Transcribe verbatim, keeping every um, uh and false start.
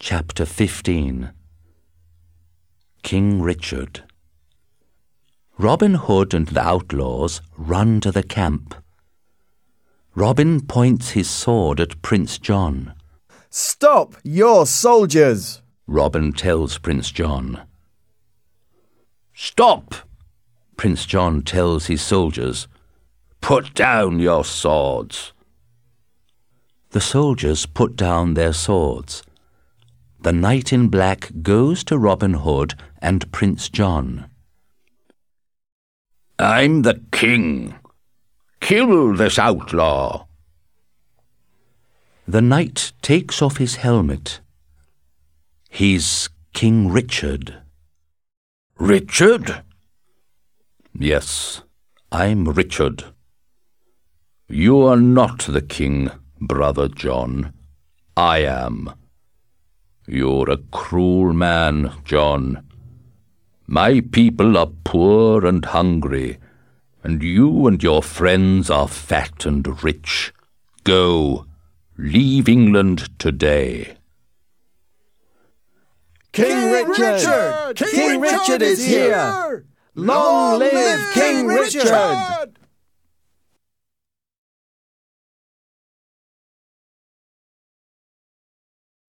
Chapter fifteen. King Richard. Robin Hood and the outlaws run to the camp. Robin points his sword at Prince John. "Stop, your soldiers!" Robin tells Prince John. "Stop!" Prince John tells his soldiers. "Put down your swords." The soldiers put down their swords. The knight in black goes to Robin Hood and Prince John. "I'm the king. Kill this outlaw." The knight takes off his helmet. He's King Richard. "Richard?" "Yes, I'm Richard." "You are not the king, Brother John. I am. You're a cruel man, John. My people are poor and hungry, and you and your friends are fat and rich. Go, leave England today." King Richard! King Richard is here! Long live King Richard!